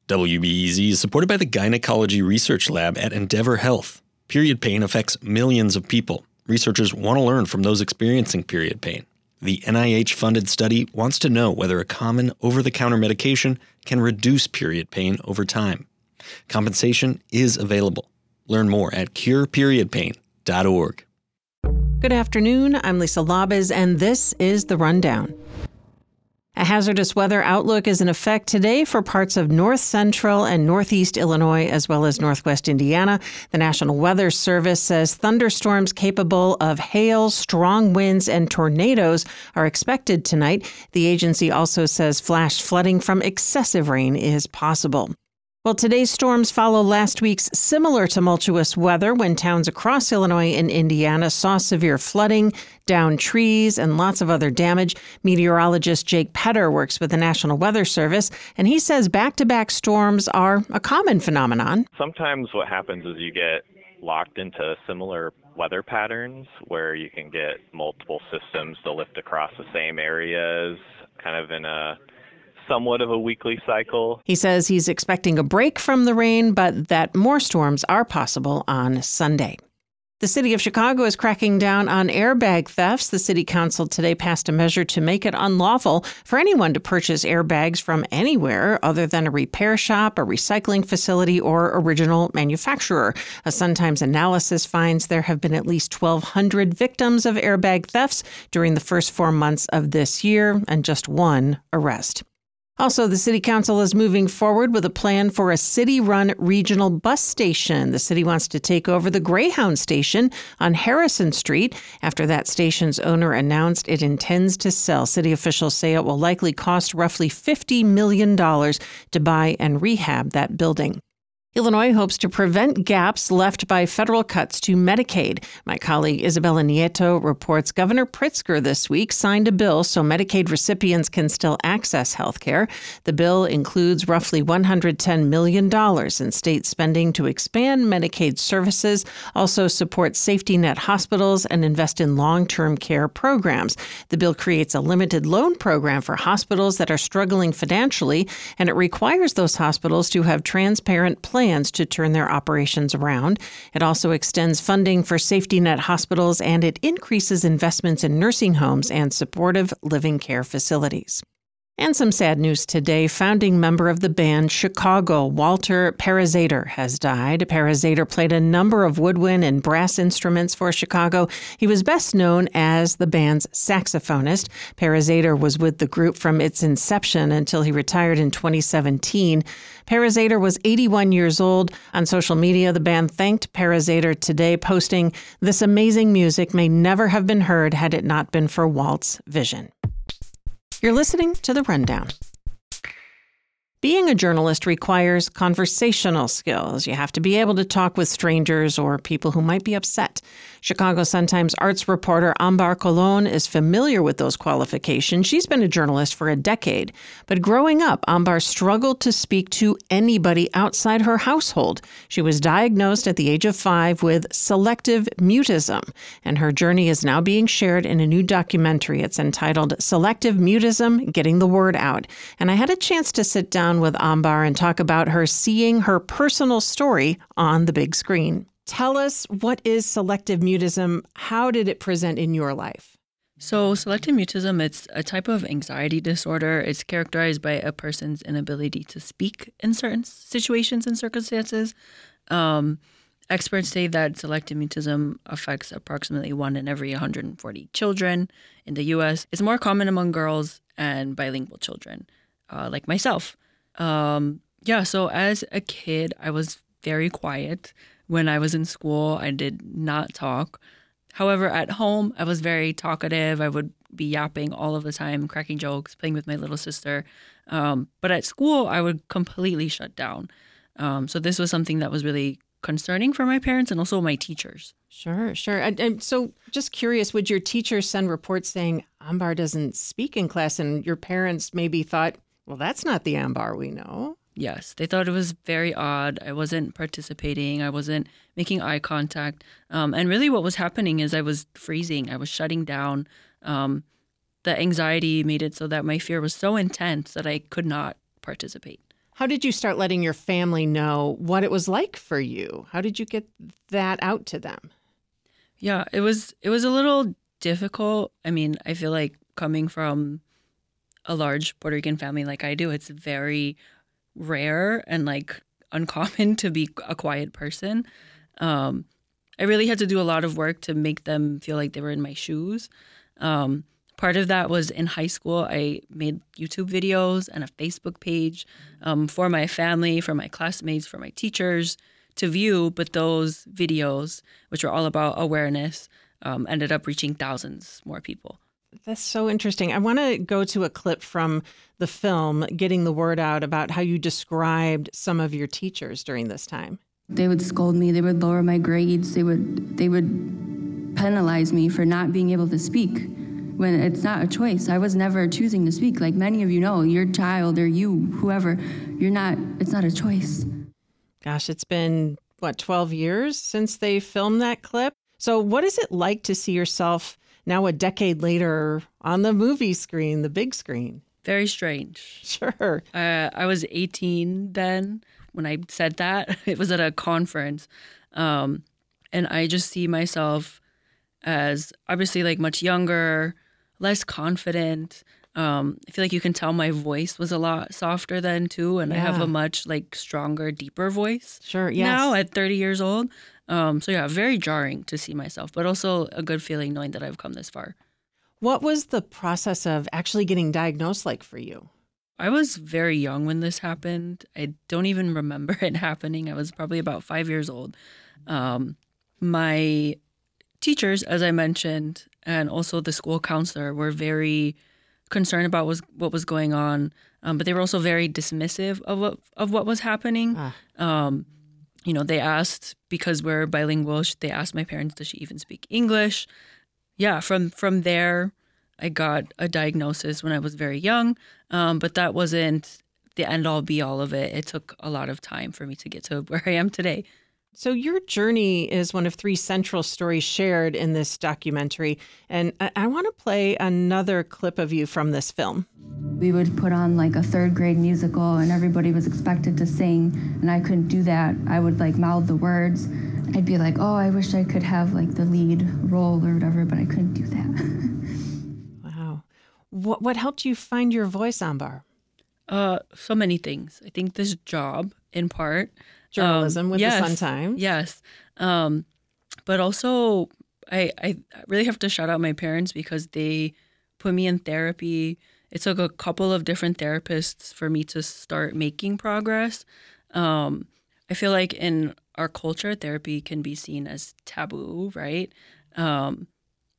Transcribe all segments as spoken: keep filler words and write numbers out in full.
W B E Z is supported by the Gynecology Research Lab at Endeavor Health. Period pain affects millions of people. Researchers want to learn from those experiencing period pain. The N I H-funded study wants to know whether a common over-the-counter medication can reduce period pain over time. Compensation is available. Learn more at cure period pain dot org. Good afternoon. I'm Lisa Labez, and this is The Rundown. A hazardous weather outlook is in effect today for parts of north central and northeast Illinois, as well as northwest Indiana. The National Weather Service says thunderstorms capable of hail, strong winds, and tornadoes are expected tonight. The agency also says flash flooding from excessive rain is possible. Well, today's storms follow last week's similar tumultuous weather when towns across Illinois and Indiana saw severe flooding, downed trees, and lots of other damage. Meteorologist Jake Petter works with the National Weather Service, and he says back-to-back storms are a common phenomenon. Sometimes what happens is you get locked into similar weather patterns where you can get multiple systems to lift across the same areas, kind of in a somewhat of a weekly cycle. He says he's expecting a break from the rain, but that more storms are possible on Sunday. The city of Chicago is cracking down on airbag thefts. The city council today passed a measure to make it unlawful for anyone to purchase airbags from anywhere other than a repair shop, a recycling facility, or original manufacturer. A Sun Times analysis finds there have been at least twelve hundred victims of airbag thefts during the first four months of this year, and just one arrest. Also, the city council is moving forward with a plan for a city-run regional bus station. The city wants to take over the Greyhound station on Harrison Street after that station's owner announced it intends to sell. City officials say it will likely cost roughly fifty million dollars to buy and rehab that building. Illinois hopes to prevent gaps left by federal cuts to Medicaid. My colleague Isabella Nieto reports Governor Pritzker this week signed a bill so Medicaid recipients can still access health care. The bill includes roughly one hundred ten million dollars in state spending to expand Medicaid services, also support safety net hospitals, and invest in long-term care programs. The bill creates a limited loan program for hospitals that are struggling financially, and it requires those hospitals to have transparent plans to turn their operations around. It also extends funding for safety net hospitals, and it increases investments in nursing homes and supportive living care facilities. And some sad news today. Founding member of the band Chicago, Walter Parazaider, has died. Parazaider played a number of woodwind and brass instruments for Chicago. He was best known as the band's saxophonist. Parazaider was with the group from its inception until he retired in twenty seventeen. Parazaider was eighty-one years old. On social media, the band thanked Parazaider today, posting, "This amazing music may never have been heard had it not been for Walt's vision." You're listening to The Rundown. Being a journalist requires conversational skills. You have to be able to talk with strangers or people who might be upset. Chicago Sun-Times arts reporter Ambar Colon is familiar with those qualifications. She's been a journalist for a decade. But growing up, Ambar struggled to speak to anybody outside her household. She was diagnosed at the age of five with selective mutism, and her journey is now being shared in a new documentary. It's entitled Selective Mutism: Getting the Word Out. And I had a chance to sit down with Ambar and talk about her seeing her personal story on the big screen. Tell us, what is selective mutism? How did it present in your life? So selective mutism, it's a type of anxiety disorder. It's characterized by a person's inability to speak in certain situations and circumstances. Um, experts say that selective mutism affects approximately one in every one hundred forty children in the U S. It's more common among girls and bilingual children, uh, like myself. Um, yeah, so as a kid, I was very quiet. When I was in school, I did not talk. However, at home, I was very talkative. I would be yapping all of the time, cracking jokes, playing with my little sister. Um, but at school, I would completely shut down. Um, so this was something that was really concerning for my parents and also my teachers. Sure, sure. I, I'm so just curious, would your teachers send reports saying Ambar doesn't speak in class, and your parents maybe thought, well, that's not the Ambar we know? Yes, they thought it was very odd. I wasn't participating. I wasn't making eye contact. Um, and really what was happening is I was freezing. I was shutting down. Um, the anxiety made it so that my fear was so intense that I could not participate. How did you start letting your family know what it was like for you? How did you get that out to them? Yeah, it was it was a little difficult. I mean, I feel like coming from a large Puerto Rican family like I do, it's very rare and like uncommon to be a quiet person. Um, I really had to do a lot of work to make them feel like they were in my shoes. Um, Part of that was in high school, I made YouTube videos and a Facebook page um, for my family, for my classmates, for my teachers to view. But those videos, which were all about awareness, um, ended up reaching thousands more people. That's so interesting. I want to go to a clip from the film, Getting the Word Out, about how you described some of your teachers during this time. They would scold me. They would lower my grades. They would, they would penalize me for not being able to speak. When it's not a choice. I was never choosing to speak. Like many of you know, your child or you, whoever, you're not, it's not a choice. Gosh, it's been, what, twelve years since they filmed that clip? So what is it like to see yourself now a decade later on the movie screen, the big screen? Very strange. Sure. Uh, I was eighteen then when I said that. It was at a conference. Um, and I just see myself as obviously like much younger, less confident. Um, I feel like you can tell my voice was a lot softer then too, and yeah. I have a much like stronger, deeper voice. Sure, yes. Now at thirty years old. Um, so yeah, very jarring to see myself, but also a good feeling knowing that I've come this far. What was the process of actually getting diagnosed like for you? I was very young when this happened. I don't even remember it happening. I was probably about five years old. Um, my teachers, as I mentioned, and also the school counselor were very concerned about was, what was going on, um, but they were also very dismissive of what, of what was happening. Ah. Um, you know, they asked, because we're bilingual, they asked my parents, does she even speak English? Yeah, from, from there, I got a diagnosis when I was very young, um, but that wasn't the end-all, be-all of it. It took a lot of time for me to get to where I am today. So your journey is one of three central stories shared in this documentary, and I, I want to play another clip of you from this film. We would put on like a third grade musical, and everybody was expected to sing, and I couldn't do that. I would like mouth the words. I'd be like, oh, I wish I could have like the lead role or whatever, but I couldn't do that. Wow. What, what helped you find your voice, Ambar? Uh, so many things. I think this job, in part. Journalism um, with yes, the Sun Times. Yes. Um, but also, I, I really have to shout out my parents because they put me in therapy. It took a couple of different therapists for me to start making progress. Um, I feel like in our culture, therapy can be seen as taboo, right? Um,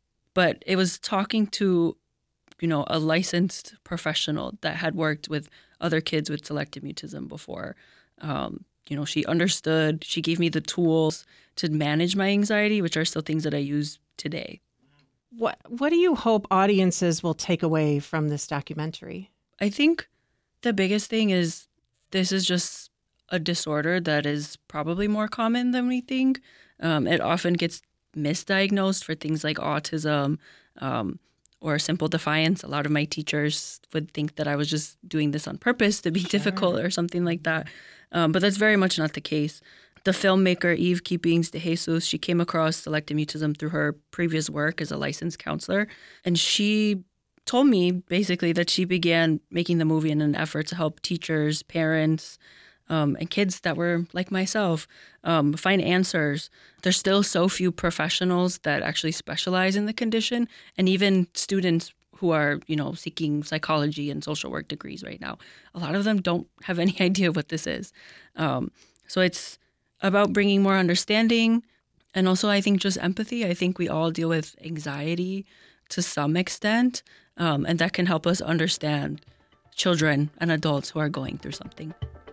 but it was talking to, you know, a licensed professional that had worked with other kids with selective mutism before. Um, You know, she understood, she gave me the tools to manage my anxiety, which are still things that I use today. What What do you hope audiences will take away from this documentary? I think the biggest thing is this is just a disorder that is probably more common than we think. Um, it often gets misdiagnosed for things like autism um, or simple defiance. A lot of my teachers would think that I was just doing this on purpose to be sure. difficult or something like that. Um, but that's very much not the case. The filmmaker, Eve Keepings de Jesus, she came across selective mutism through her previous work as a licensed counselor. And she told me basically that she began making the movie in an effort to help teachers, parents, um, and kids that were like myself um, find answers. There's still so few professionals that actually specialize in the condition, and even students who are, you know, seeking psychology and social work degrees right now. A lot of them don't have any idea what this is. Um, so it's about bringing more understanding and also I think just empathy. I think we all deal with anxiety to some extent, um, and that can help us understand children and adults who are going through something.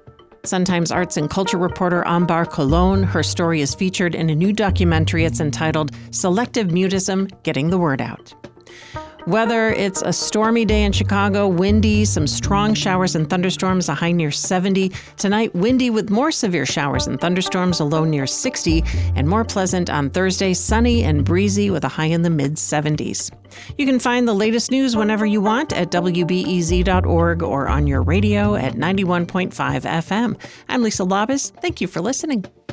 Sun Times arts and culture reporter Ambar Colon. Her story is featured in a new documentary. It's entitled Selective Mutism, Getting the Word Out. Weather, it's a stormy day in Chicago, windy, some strong showers and thunderstorms, a high near seventy. Tonight, windy with more severe showers and thunderstorms, a low near sixty, and more pleasant on Thursday, sunny and breezy with a high in the mid seventies. You can find the latest news whenever you want at W B E Z dot org or on your radio at ninety-one point five F M. I'm Lisa Labus. Thank you for listening.